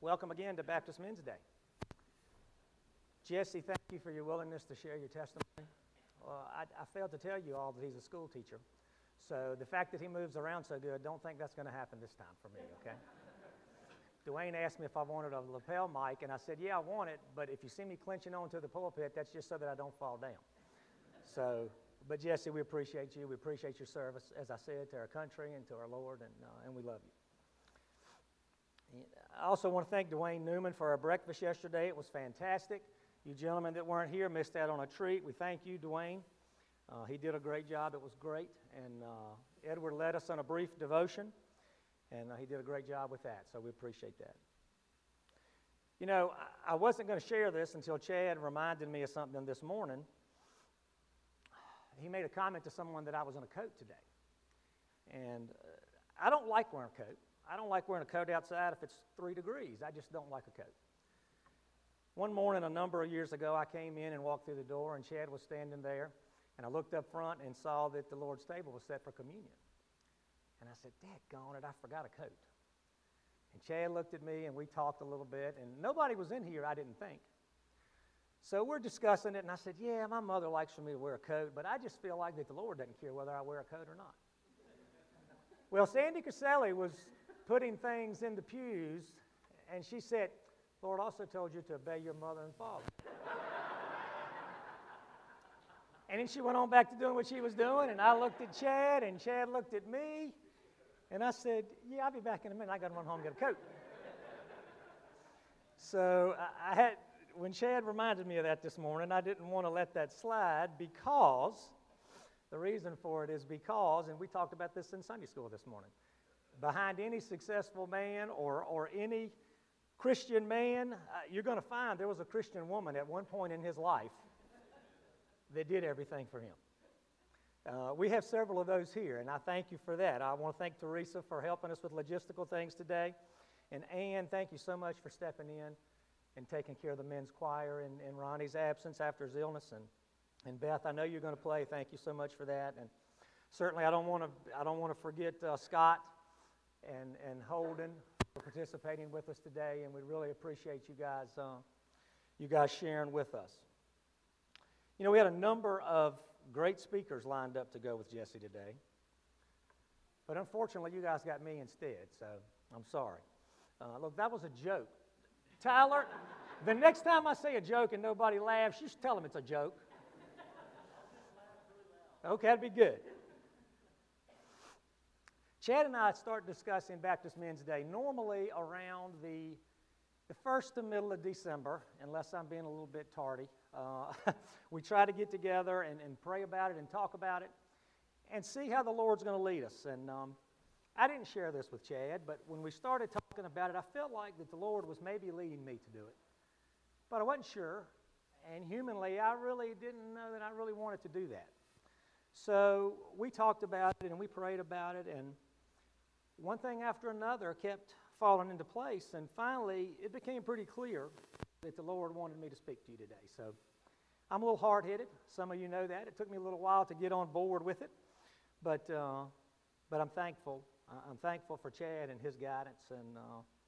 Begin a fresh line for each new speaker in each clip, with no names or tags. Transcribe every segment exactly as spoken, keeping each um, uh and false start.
Welcome again to Baptist Men's Day. Jesse, thank you for your willingness to share your testimony. Well, I, I failed to tell you all that he's a school teacher. So the fact that he moves around so good, don't think that's going to happen this time for me, okay? Dwayne asked me if I wanted a lapel mic, and I said, yeah, I want it, but if you see me clenching onto the pulpit, that's just so that I don't fall down. So, but Jesse, we appreciate you. We appreciate your service, as I said, to our country and to our Lord, and, uh, and we love you. I also want to thank Dwayne Newman for our breakfast yesterday. It was fantastic. You gentlemen that weren't here missed out on a treat. We thank you, Dwayne. Uh, he did a great job. It was great. And uh, Edward led us on a brief devotion, and uh, he did a great job with that, so we appreciate that. You know, I, I wasn't going to share this until Chad reminded me of something this morning. He made a comment to someone that I was in a coat today. And uh, I don't like wearing a coat. I don't like wearing a coat outside if it's three degrees. I just don't like a coat. One morning a number of years ago, I came in and walked through the door, and Chad was standing there, and I looked up front and saw that the Lord's table was set for communion. And I said, daggone it, I forgot a coat. And Chad looked at me, and we talked a little bit, and nobody was in here, I didn't think. So we're discussing it, and I said, yeah, my mother likes for me to wear a coat, but I just feel like that the Lord doesn't care whether I wear a coat or not. Well, Sandy Caselli was putting things in the pews, and she said, Lord also told you to obey your mother and father. And then she went on back to doing what she was doing, and I looked at Chad, and Chad looked at me, and I said, yeah, I'll be back in a minute. I got to run home and get a coat. So I had, when Chad reminded me of that this morning, I didn't want to let that slide because, the reason for it is because, and we talked about this in Sunday school this morning, behind any successful man or, or any Christian man, uh, you're going to find there was a Christian woman at one point in his life that did everything for him. Uh, we have several of those here, and I thank you for that. I want to thank Teresa for helping us with logistical things today. And Ann, thank you so much for stepping in and taking care of the men's choir in, in Ronnie's absence after his illness. And, and Beth, I know you're going to play. Thank you so much for that. And certainly I don't want to I don't want to forget uh, Scott and, and Holden for participating with us today, and we really appreciate you guys uh, you guys sharing with us. You know, we had a number of great speakers lined up to go with Jesse today, but unfortunately you guys got me instead, so I'm sorry. Uh, look, that was a joke. Tyler, the next time I say a joke and nobody laughs, you should tell them it's a joke. Okay, that'd be good. Chad and I start discussing Baptist Men's Day normally around the, the first to middle of December, unless I'm being a little bit tardy. Uh, we try to get together and, and pray about it and talk about it and see how the Lord's going to lead us. And um, I didn't share this with Chad, but when we started talking about it, I felt like that the Lord was maybe leading me to do it. But I wasn't sure, and humanly, I really didn't know that I really wanted to do that. So we talked about it and we prayed about it, and one thing after another kept falling into place, and finally it became pretty clear that the Lord wanted me to speak to you today. So I'm a little hard-headed. Some of you know that. It took me a little while to get on board with it, but uh, but I'm thankful. I'm thankful for Chad and his guidance, and uh,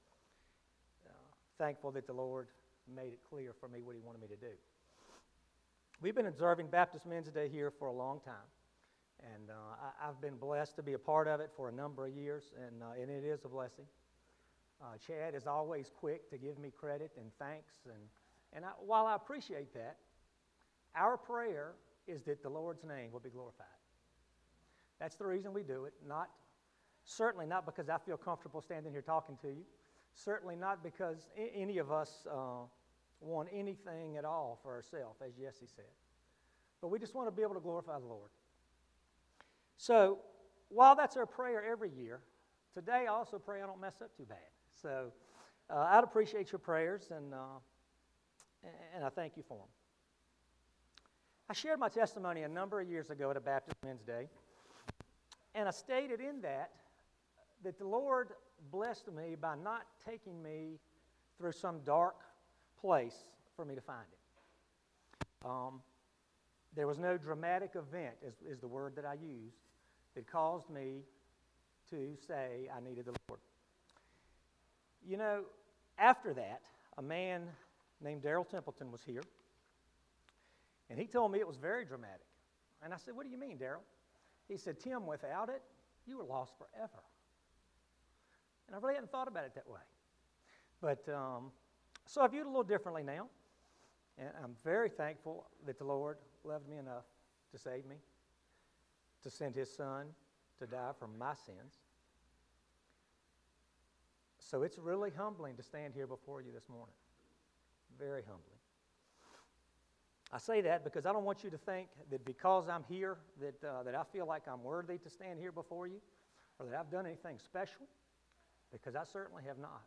uh, thankful that the Lord made it clear for me what He wanted me to do. We've been observing Baptist Men's Day here for a long time. And uh, I, I've been blessed to be a part of it for a number of years, and, uh, and it is a blessing. Uh, Chad is always quick to give me credit and thanks, and, and I, while I appreciate that, our prayer is that the Lord's name will be glorified. That's the reason we do it, not certainly not because I feel comfortable standing here talking to you, certainly not because I- any of us uh, want anything at all for ourselves, as Jesse said, but we just want to be able to glorify the Lord. So, while that's our prayer every year, today I also pray I don't mess up too bad. So, uh, I'd appreciate your prayers, and uh, and I thank you for them. I shared my testimony a number of years ago at a Baptist Men's Day, and I stated in that that the Lord blessed me by not taking me through some dark place for me to find Him. Um, there was no dramatic event, is, is the word that I used, that caused me to say I needed the Lord. You know, after that, a man named Daryl Templeton was here, and he told me it was very dramatic. And I said, what do you mean, Daryl? He said, Tim, without it, you were lost forever. And I really hadn't thought about it that way. But, um, so I view it a little differently now, and I'm very thankful that the Lord loved me enough to save me, to send His Son to die for my sins. So it's really humbling to stand here before you this morning. Very humbling. I say that because I don't want you to think that because I'm here that, uh, that I feel like I'm worthy to stand here before you or that I've done anything special, because I certainly have not.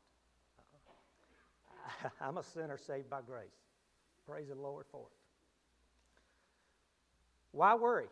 Uh, I'm a sinner saved by grace. Praise the Lord for it. Why worry?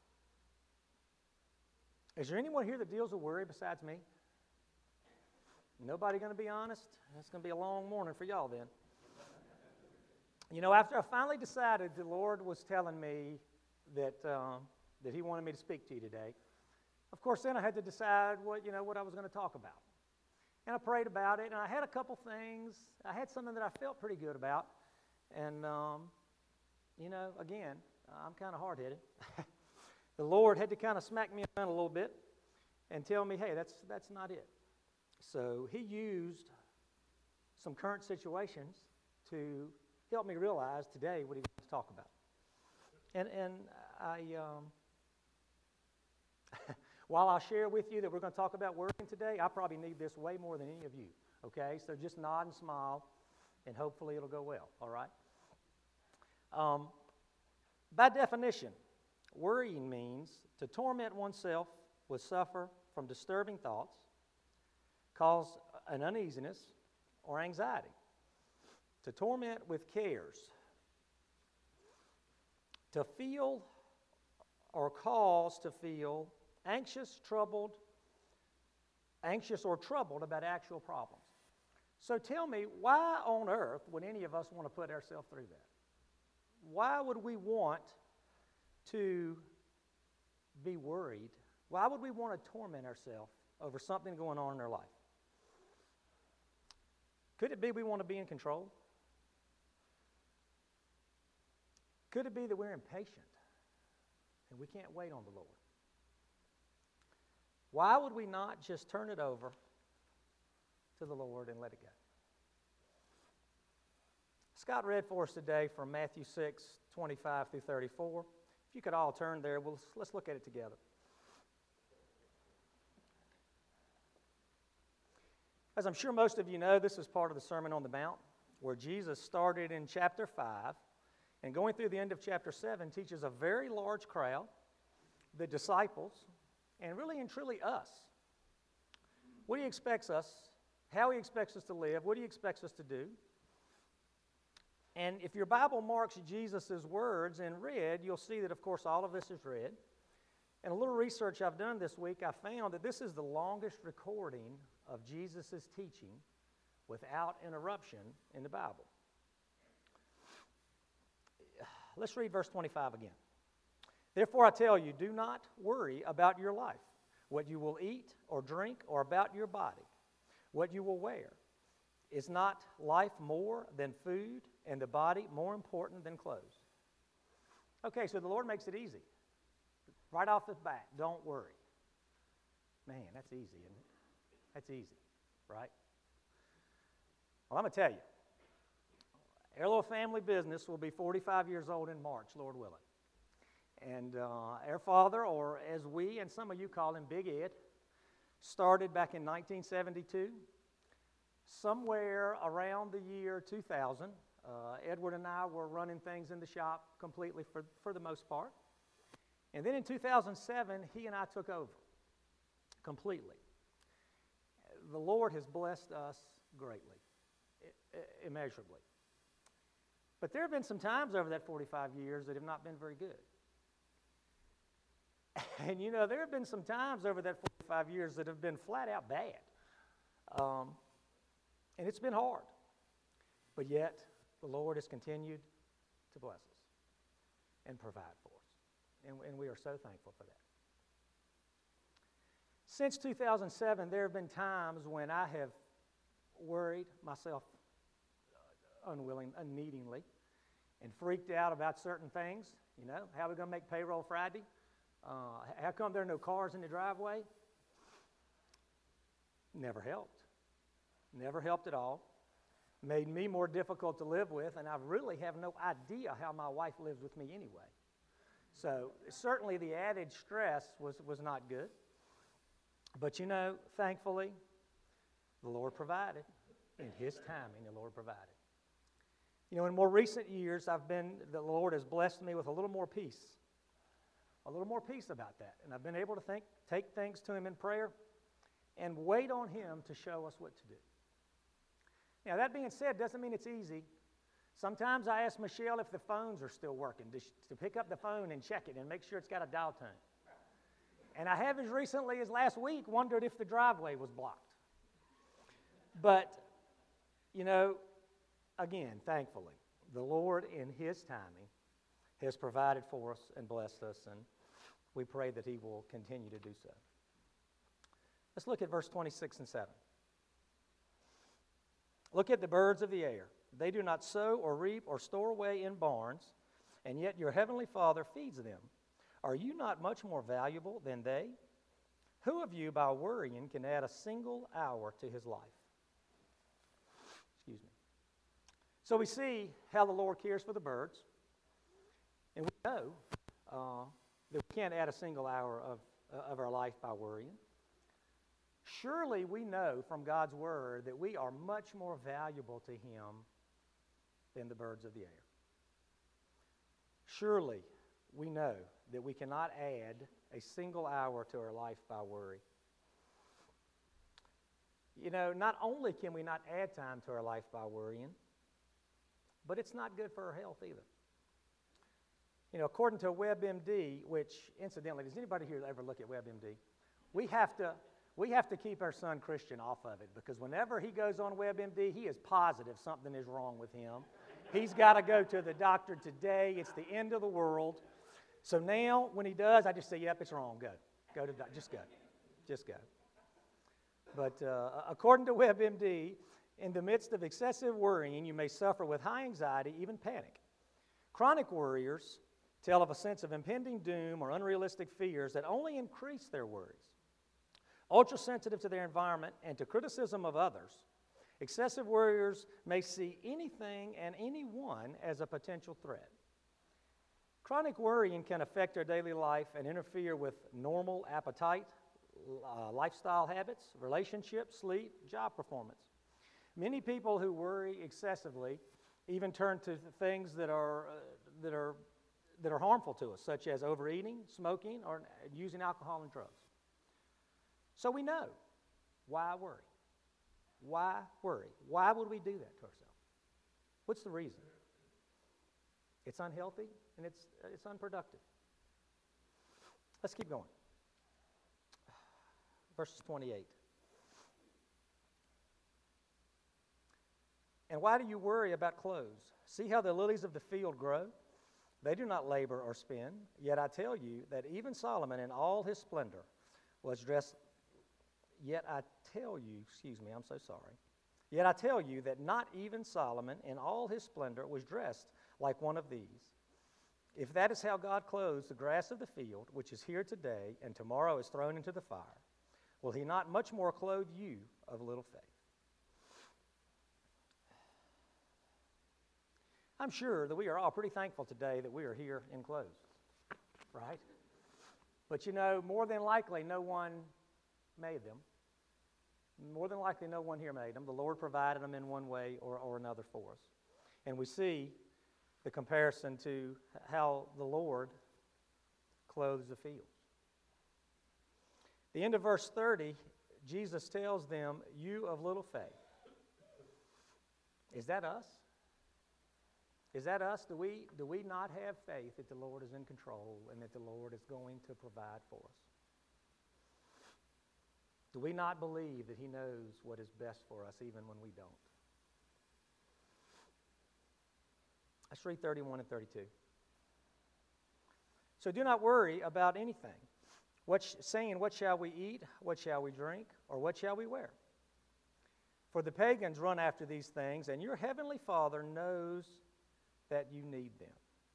Is there anyone here that deals with worry besides me? Nobody going to be honest? It's going to be a long morning for y'all then. You know, after I finally decided the Lord was telling me that um, that He wanted me to speak to you today, of course, then I had to decide what, you know, what I was going to talk about. And I prayed about it, and I had a couple things. I had something that I felt pretty good about. And, um, you know, again, I'm kind of hard-headed. The Lord had to kind of smack me around a little bit and tell me, hey, that's that's not it. So He used some current situations to help me realize today what He wants to talk about. And and I, um, while I share with you that we're going to talk about working today, I probably need this way more than any of you, okay? So just nod and smile, and hopefully it'll go well, all right? Um, by definition, worrying means to torment oneself with suffer from disturbing thoughts, cause an uneasiness or anxiety. To torment with cares. To feel or cause to feel anxious, troubled, anxious or troubled about actual problems. So tell me, why on earth would any of us want to put ourselves through that? Why would we want to be worried? Why would we want to torment ourselves over something going on in our life? Could it be we want to be in control? Could it be that we're impatient and we can't wait on the Lord? Why would we not just turn it over to the Lord and let it go? Scott read for us today from Matthew six, twenty-five through thirty-four. If you could all turn there, we'll, let's look at it together. As I'm sure most of you know, this is part of the Sermon on the Mount, where Jesus started in chapter five, and going through the end of chapter seven teaches a very large crowd, the disciples, and really and truly us. What He expects us, how He expects us to live, what He expects us to do. And if your Bible marks Jesus' words in red, you'll see that, of course, all of this is red. And a little research I've done this week, I found that this is the longest recording of Jesus' teaching without interruption in the Bible. Let's read verse twenty-five again. Therefore I tell you, do not worry about your life, what you will eat or drink, or about your body, what you will wear. Is not life more than food, and the body more important than clothes? Okay, so the Lord makes it easy. Right off the bat, don't worry. Man, that's easy, isn't it? That's easy, right? Well, I'm going to tell you, our little family business will be forty-five years old in March, Lord willing. And uh, our father, or as we and some of you call him, Big Ed, started back in nineteen seventy-two. Somewhere around the year two thousand, uh, Edward and I were running things in the shop completely for, for the most part. And then in two thousand seven, he and I took over completely. The Lord has blessed us greatly, immeasurably. But there have been some times over that forty-five years that have not been very good. And you know, there have been some times over that forty-five years that have been flat out bad. Um, and it's been hard. But yet, the Lord has continued to bless us and provide for us. And, and we are so thankful for that. Since two thousand seven, there have been times when I have worried myself unwilling, unneedingly, and freaked out about certain things. You know, how are we going to make payroll Friday? Uh, how come there are no cars in the driveway? Never helped. Never helped at all. Made me more difficult to live with, and I really have no idea how my wife lives with me anyway. So certainly the added stress was, was not good. But you know, thankfully, the Lord provided. In His timing, the Lord provided. You know, in more recent years, I've been, the Lord has blessed me with a little more peace. A little more peace about that. And I've been able to think, take things to Him in prayer and wait on Him to show us what to do. Now, that being said, doesn't mean it's easy. Sometimes I ask Michelle if the phones are still working, to, to pick up the phone and check it and make sure it's got a dial tone. And I have, as recently as last week, wondered if the driveway was blocked. But, you know, again, thankfully, the Lord in His timing has provided for us and blessed us, and we pray that He will continue to do so. Let's look at verse twenty-six and seven. Look at the birds of the air. They do not sow or reap or store away in barns, and yet your heavenly Father feeds them. Are you not much more valuable than they? Who of you, by worrying, can add a single hour to his life? Excuse me. So we see how the Lord cares for the birds, and we know uh, that we can't add a single hour of, uh, of our life by worrying. Surely we know from God's Word that we are much more valuable to Him than the birds of the air. Surely we know that we cannot add a single hour to our life by worry. You know, not only can we not add time to our life by worrying, but it's not good for our health either. You know, according to WebMD, which incidentally, does anybody here ever look at WebMD? We have to we have to keep our son Christian off of it, because whenever he goes on WebMD, he is positive something is wrong with him. He's got to go to the doctor today. It's the end of the world. So now, when he does, I just say, "Yep, it's wrong. Go, go to doc- just go, just go." But uh, according to WebMD, in the midst of excessive worrying, you may suffer with high anxiety, even panic. Chronic worriers tell of a sense of impending doom or unrealistic fears that only increase their worries. Ultra-sensitive to their environment and to criticism of others, excessive worriers may see anything and anyone as a potential threat. Chronic worrying can affect our daily life and interfere with normal appetite, uh, lifestyle habits, relationships, sleep, job performance. Many people who worry excessively even turn to things that are, uh, that are, that are harmful to us, such as overeating, smoking, or using alcohol and drugs. So we know why worry. Why worry? Why would we do that to ourselves? What's the reason? It's unhealthy and it's, it's unproductive. Let's keep going. Verses twenty-eight. And why do you worry about clothes? See how the lilies of the field grow? They do not labor or spin. Yet I tell you that even Solomon in all his splendor was dressed. Yet I tell you, excuse me, I'm so sorry. Yet I tell you that not even Solomon in all his splendor was dressed like one of these. If that is how God clothes the grass of the field, which is here today and tomorrow is thrown into the fire, will He not much more clothe you of little faith? I'm sure that we are all pretty thankful today that we are here in clothes, right? But you know, more than likely, no one made them. More than likely, no one here made them. The Lord provided them in one way or, or another for us. And we see the comparison to how the Lord clothes the fields. The end of verse thirty, Jesus tells them, "You of little faith." Is that us? Is that us? Do we, do we not have faith that the Lord is in control and that the Lord is going to provide for us? Do we not believe that He knows what is best for us even when we don't? Let's read thirty-one and thirty-two. So do not worry about anything, what sh- saying, "What shall we eat? What shall we drink? Or what shall we wear?" For the pagans run after these things, and your heavenly Father knows that you need them.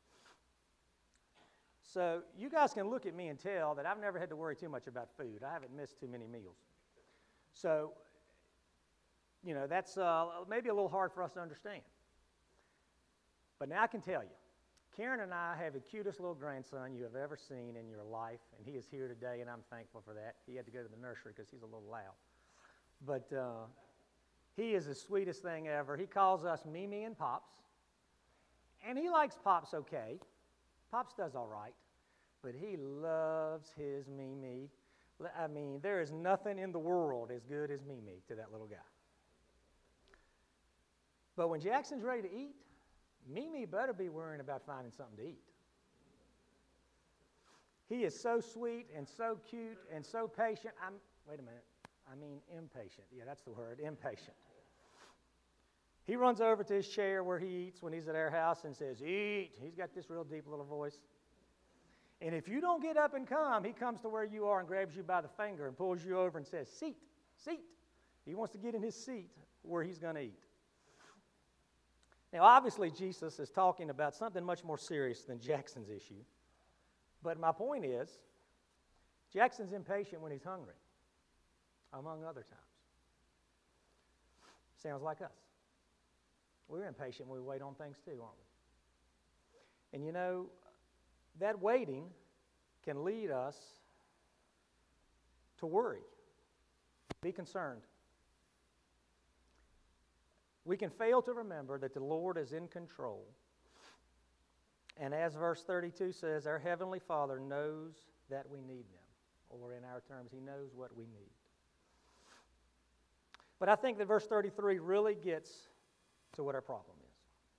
So you guys can look at me and tell that I've never had to worry too much about food. I haven't missed too many meals. So, you know, that's uh, maybe a little hard for us to understand. But now I can tell you, Karen and I have the cutest little grandson you have ever seen in your life, and he is here today, and I'm thankful for that. He had to go to the nursery because he's a little loud. But uh, he is the sweetest thing ever. He calls us Mimi and Pops, and he likes Pops okay. Pops does all right, but he loves his Mimi. I mean, there is nothing in the world as good as Mimi to that little guy. But when Jackson's ready to eat, Mimi better be worrying about finding something to eat. He is so sweet and so cute and so patient. I'm, wait a minute, I mean impatient. Yeah, that's the word, impatient. He runs over to his chair where he eats when he's at our house and says, eat. He's got this real deep little voice. And if you don't get up and come, he comes to where you are and grabs you by the finger and pulls you over and says, seat, seat. He wants to get in his seat where he's going to eat. Now, obviously, Jesus is talking about something much more serious than Jackson's issue. But my point is, Jackson's impatient when he's hungry, among other times. Sounds like us. We're impatient when we wait on things too, aren't we? And you know, that waiting can lead us to worry, be concerned. We can fail to remember that the Lord is in control. And as verse thirty-two says, our Heavenly Father knows that we need them. Or in our terms, He knows what we need. But I think that verse thirty-three really gets to what our problem is.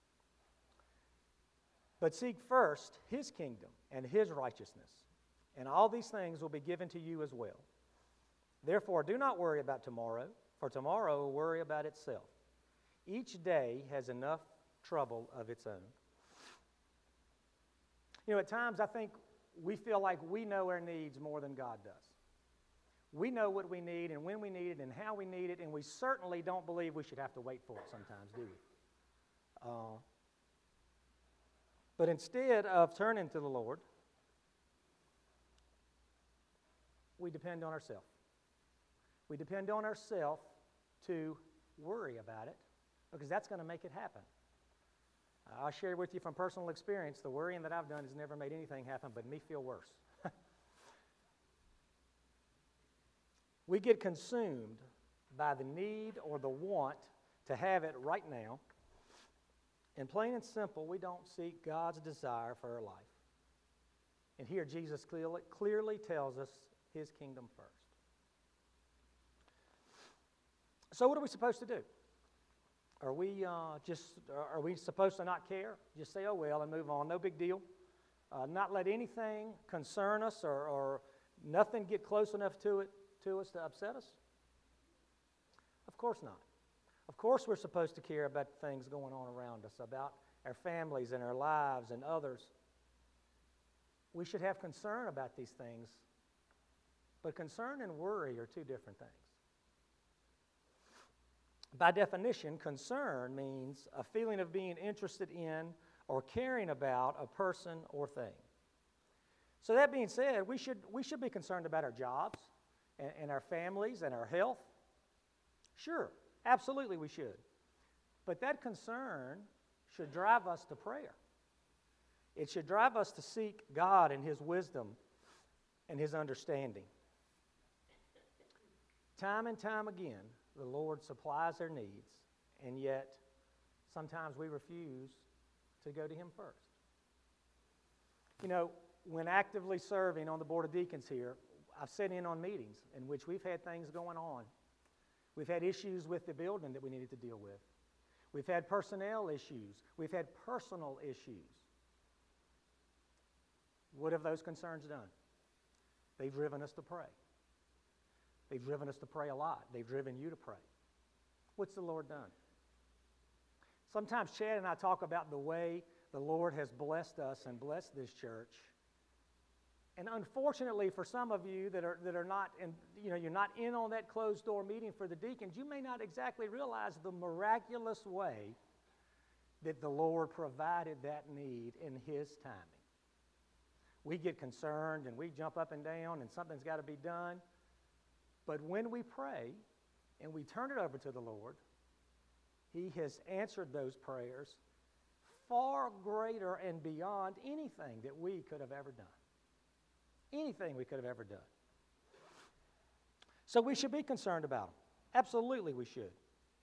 But seek first His kingdom and His righteousness, and all these things will be given to you as well. Therefore, do not worry about tomorrow, for tomorrow will worry about itself. Each day has enough trouble of its own. You know, at times I think we feel like we know our needs more than God does. We know what we need and when we need it and how we need it, and we certainly don't believe we should have to wait for it sometimes, do we? Uh, but instead of turning to the Lord, we depend on ourselves. We depend on ourselves to worry about it, because that's going to make it happen. Uh, I'll share with you from personal experience, the worrying that I've done has never made anything happen but me feel worse. We get consumed by the need or the want to have it right now. And plain and simple, we don't seek God's desire for our life. And here Jesus clearly, clearly tells us His kingdom first. So what are we supposed to do? Are we uh, just are we supposed to not care? Just say, oh well, and move on. No big deal. Uh, not let anything concern us or, or nothing get close enough to it to us to upset us? Of course not. Of course we're supposed to care about things going on around us, about our families and our lives and others. We should have concern about these things, but concern and worry are two different things. By definition, concern means a feeling of being interested in or caring about a person or thing. So that being said, we should, we should be concerned about our jobs and, and our families and our health. Sure, absolutely we should. But that concern should drive us to prayer. It should drive us to seek God and His wisdom and His understanding. Time and time again, the Lord supplies our needs, and yet sometimes we refuse to go to Him first. You know, when actively serving on the Board of Deacons here, I've sat in on meetings in which we've had things going on. We've had issues with the building that we needed to deal with. We've had personnel issues. We've had personal issues. What have those concerns done? They've driven us to pray. They've driven us to pray a lot. They've driven you to pray. What's the Lord done? Sometimes Chad and I talk about the way the Lord has blessed us and blessed this church. And unfortunately for some of you that are that are not in, you know, you're not in on that closed door meeting for the deacons, you may not exactly realize the miraculous way that the Lord provided that need in His timing. We get concerned and we jump up and down and something's got to be done. But when we pray and we turn it over to the Lord, He has answered those prayers far greater and beyond anything that we could have ever done. Anything we could have ever done. So we should be concerned about them. Absolutely we should.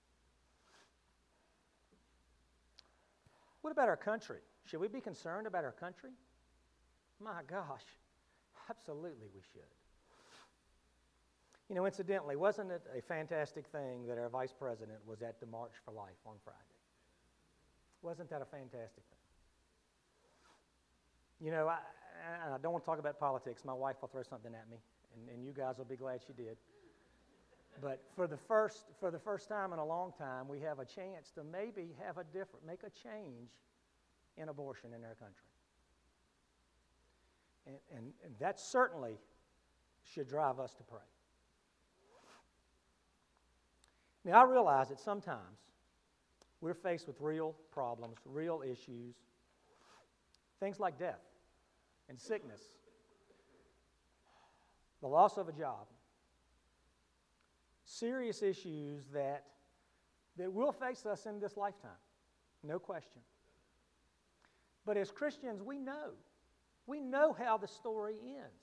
What about our country? Should we be concerned about our country? My gosh, absolutely we should. You know, incidentally, wasn't it a fantastic thing that our vice president was at the March for Life on Friday? Wasn't that a fantastic thing? You know, I, I don't want to talk about politics. My wife will throw something at me, and, and you guys will be glad she did. But for the first for the first time in a long time, we have a chance to maybe have a different, make a change in abortion in our country. And, and, and that certainly should drive us to pray. Now, I realize that sometimes we're faced with real problems, real issues, things like death and sickness, the loss of a job, serious issues that, that will face us in this lifetime, no question. But as Christians, we know. We know how the story ends.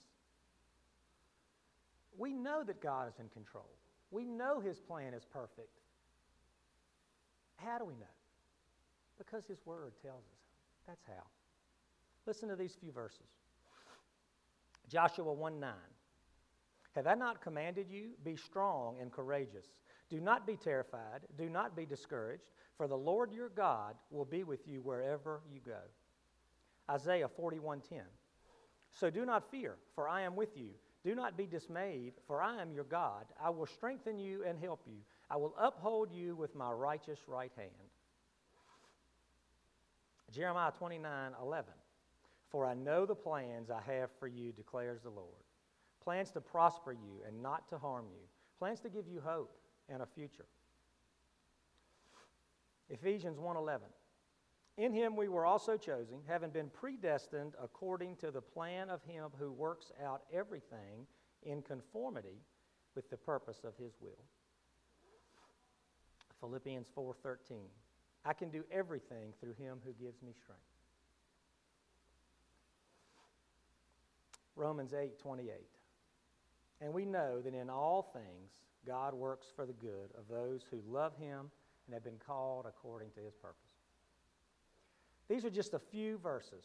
We know that God is in control. We know His plan is perfect. How do we know? Because His Word tells us. That's how. Listen to these few verses. Joshua one nine. Have I not commanded you? Be strong and courageous. Do not be terrified. Do not be discouraged, for the Lord your God will be with you wherever you go. Isaiah forty-one ten. So do not fear, for I am with you. Do not be dismayed, for I am your God. I will strengthen you and help you. I will uphold you with my righteous right hand. Jeremiah twenty-nine eleven. For I know the plans I have for you, declares the Lord. Plans to prosper you and not to harm you. Plans to give you hope and a future. Ephesians one eleven. In Him we were also chosen, having been predestined according to the plan of Him who works out everything in conformity with the purpose of His will. Philippians four thirteen. I can do everything through Him who gives me strength. Romans eight twenty-eight. And we know that in all things God works for the good of those who love Him and have been called according to His purpose. These are just a few verses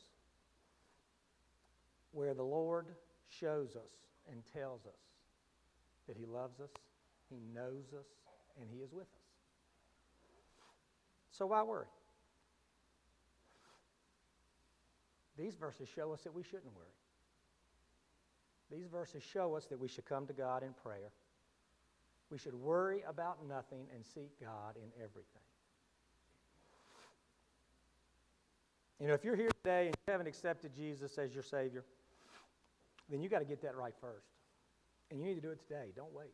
where the Lord shows us and tells us that He loves us, He knows us, and He is with us. So why worry? These verses show us that we shouldn't worry. These verses show us that we should come to God in prayer. We should worry about nothing and seek God in everything. You know, if you're here today and you haven't accepted Jesus as your Savior, then you got to get that right first. And you need to do it today. Don't wait.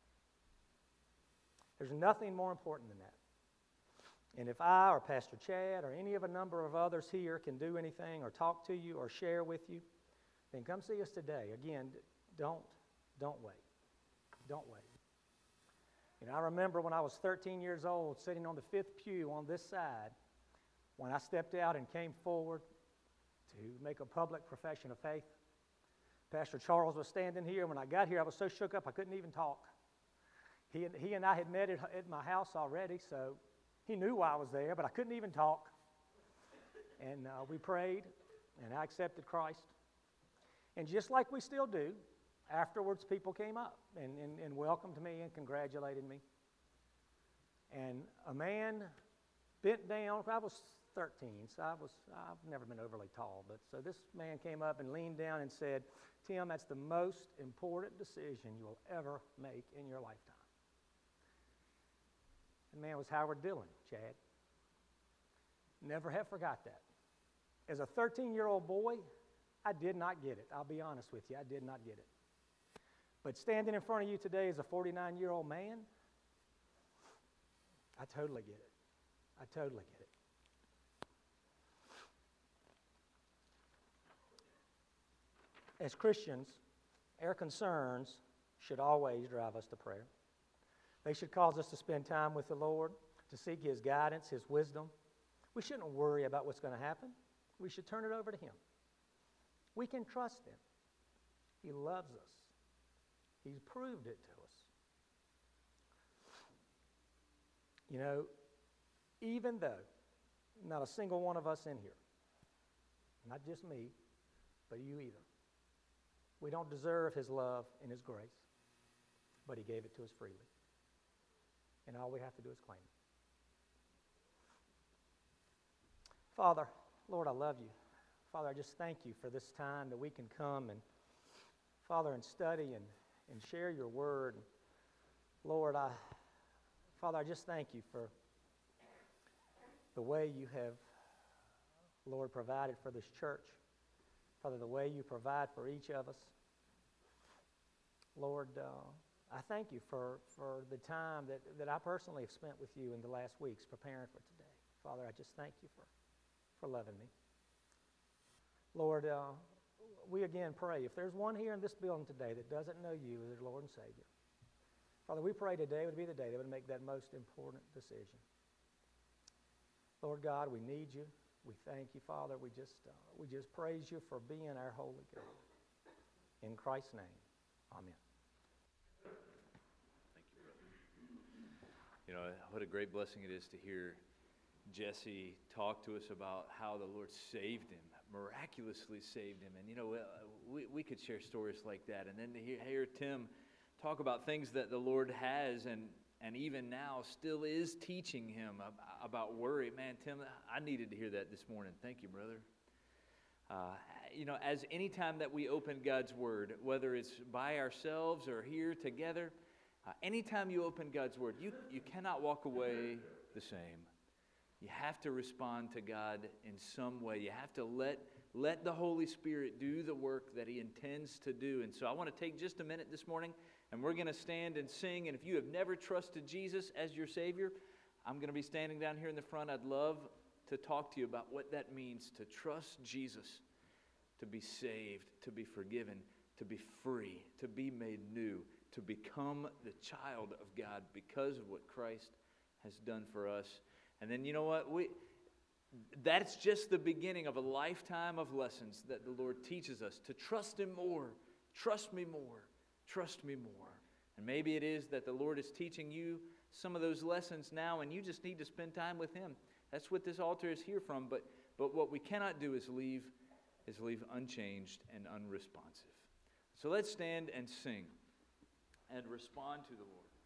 There's nothing more important than that. And if I or Pastor Chad or any of a number of others here can do anything or talk to you or share with you, then come see us today. Again, don't, don't wait. Don't wait. You know, I remember when I was thirteen years old, sitting on the fifth pew on this side, when I stepped out and came forward to make a public profession of faith. Pastor Charles was standing here. When I got here, I was so shook up I couldn't even talk. He and, he and I had met at, at my house already, so he knew why I was there, but I couldn't even talk. And uh, we prayed, and I accepted Christ. And just like we still do, afterwards people came up and, and, and welcomed me and congratulated me. And a man bent down. I was thirteen, so I was, I've never been overly tall, but so this man came up and leaned down and said, Tim, that's the most important decision you will ever make in your lifetime. The man was Howard Dillon, Chad. Never have forgot that. As a thirteen-year-old boy, I did not get it. I'll be honest with you, I did not get it. But standing in front of you today as a forty-nine-year-old man, I totally get it. I totally get it. As Christians, our concerns should always drive us to prayer. They should cause us to spend time with the Lord, to seek His guidance, His wisdom. We shouldn't worry about what's going to happen. We should turn it over to Him. We can trust Him. He loves us. He's proved it to us. You know, even though not a single one of us in here, not just me, but you either, we don't deserve His love and His grace, but He gave it to us freely. And all we have to do is claim it. Father, Lord, I love you. Father, I just thank you for this time that we can come and, Father, and study and, and share your word. Lord, I, Father, I just thank you for the way you have, Lord, provided for this church. Father, the way you provide for each of us. Lord, uh, I thank you for, for the time that, that I personally have spent with you in the last weeks preparing for today. Father, I just thank you for, for loving me. Lord, uh, we again pray, if there's one here in this building today that doesn't know you as their Lord and Savior, Father, we pray today would be the day they would make that most important decision. Lord God, we need you. We thank you, Father. We just uh, we just praise you for being our holy God. In Christ's name, amen.
Thank you, brother. You know, what a great blessing it is to hear Jesse talk to us about how the Lord saved him, miraculously saved him. And, you know, we, we could share stories like that. And then to hear, hear Tim talk about things that the Lord has and and even now still is teaching him about worry. Man, Tim, I needed to hear that this morning. Thank you, brother. Uh, you know, as any time that we open God's Word, whether it's by ourselves or here together, uh, anytime you open God's Word, you, you cannot walk away the same. You have to respond to God in some way. You have to let, let the Holy Spirit do the work that He intends to do. And so I want to take just a minute this morning, and we're going to stand and sing. And if you have never trusted Jesus as your Savior, I'm going to be standing down here in the front. I'd love to talk to you about what that means to trust Jesus, to be saved, to be forgiven, to be free, to be made new, to become the child of God because of what Christ has done for us. And then, you know what? We that's just the beginning of a lifetime of lessons that the Lord teaches us to trust Him more, trust me more, trust me more. And maybe it is that the Lord is teaching you some of those lessons now, and you just need to spend time with Him. That's what this altar is here from. But but what we cannot do is leave is leave unchanged and unresponsive. So let's stand and sing and respond to the Lord.